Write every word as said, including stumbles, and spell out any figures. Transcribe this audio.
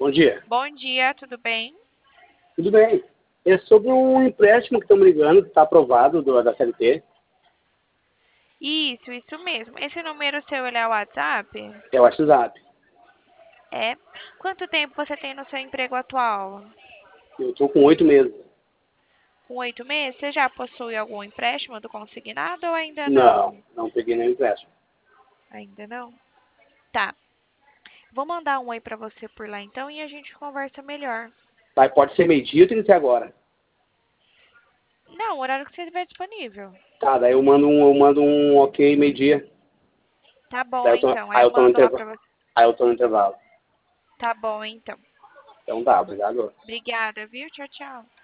Bom dia. Bom dia, tudo bem? Tudo bem. É sobre um empréstimo que estamos ligando, que está aprovado do, da C L T. Isso, isso mesmo. Esse número seu, ele é o WhatsApp? É o WhatsApp. É. Quanto tempo você tem no seu emprego atual? Eu estou com oito meses. Com oito meses? Você já possui algum empréstimo do consignado ou ainda Não, não? não peguei nenhum empréstimo. Ainda não? Tá. Vou mandar um oi pra você por lá então e a gente conversa melhor. Vai, pode ser meio-dia ou tem que ser agora? Não, o horário que você estiver disponível. Tá, daí eu mando um, eu mando um ok meio-dia. Tá bom, Daí eu tô, então. Aí aí eu eu tô no mando lá intervalo. pra você. Aí eu tô no intervalo. Tá bom, então. Então tá, obrigado. Obrigada, viu? Tchau, tchau.